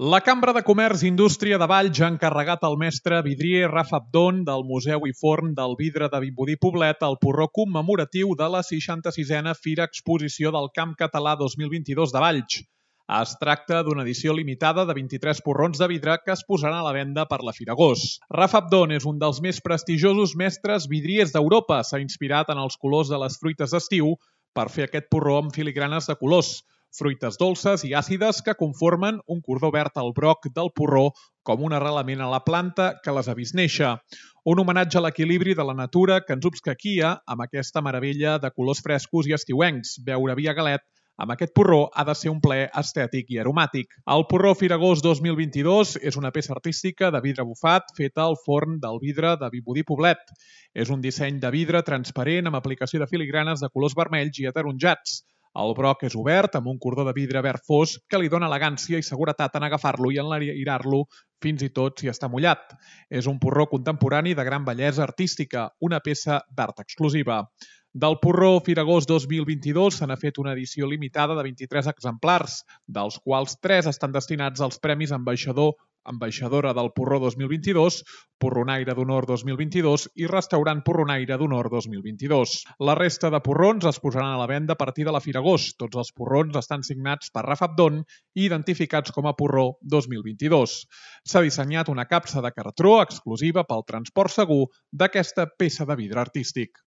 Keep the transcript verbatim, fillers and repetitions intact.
La Cambra de Comerç i Indústria de Valls ha encarregat al mestre vidrier Rafa Abdón del Museu i Forn del Vidre de Vimbodí Poblet el porró commemoratiu de la seixanta-sisena Fira Exposició del Camp Català dos mil vint-i-dos de Valls. Es tracta d'una edició limitada de vint-i-tres porrons de vidre que es posaran a la venda per la Firagós. Rafa Abdón és un dels més prestigiosos mestres vidriers d'Europa. S'ha inspirat en els colors de les fruites d'estiu per fer aquest porró amb filigranes de colors, fruites dolces i àcides que conformen un cordó verd al broc del porró com un arrelament a la planta que les ha vist néixer. Un homenatge a l'equilibri de la natura que ens obsequia amb aquesta meravella de colors frescos i estiuencs. Beure vi a galet amb aquest porró ha de ser un plaer estètic i aromàtic. El porró Firagós dos mil vint-i-dos és una peça artística de vidre bufat feta al forn del vidre de Vimbodí Poblet. És un disseny de vidre transparent amb aplicació de filigranes de colors vermells i ataronjats. El broc és obert amb un cordó de vidre verd fosc que li dona elegància i seguretat en agafar-lo i enlairar-lo fins i tot si està mullat. És un porró contemporani de gran bellesa artística, una peça d'art exclusiva. Del porró Firagós dos mil vint-i-dos se n'ha fet una edició limitada de vint-i-tres exemplars, dels quals tres estan destinats als Premis Ambaixador Ambaixadora del Porró dos mil vint-i-dos, Porronaire d'Honor dos mil vint-i-dos i Restaurant Porronaire d'Honor dos mil vint-i-dos. La resta de porrons es posaran a la venda a partir de la Firagós. Tots els porrons estan signats per Rafa Abdón i identificats com a porró dos mil vint-i-dos. S'ha dissenyat una capsa de cartró exclusiva pel transport segur d'aquesta peça de vidre artístic.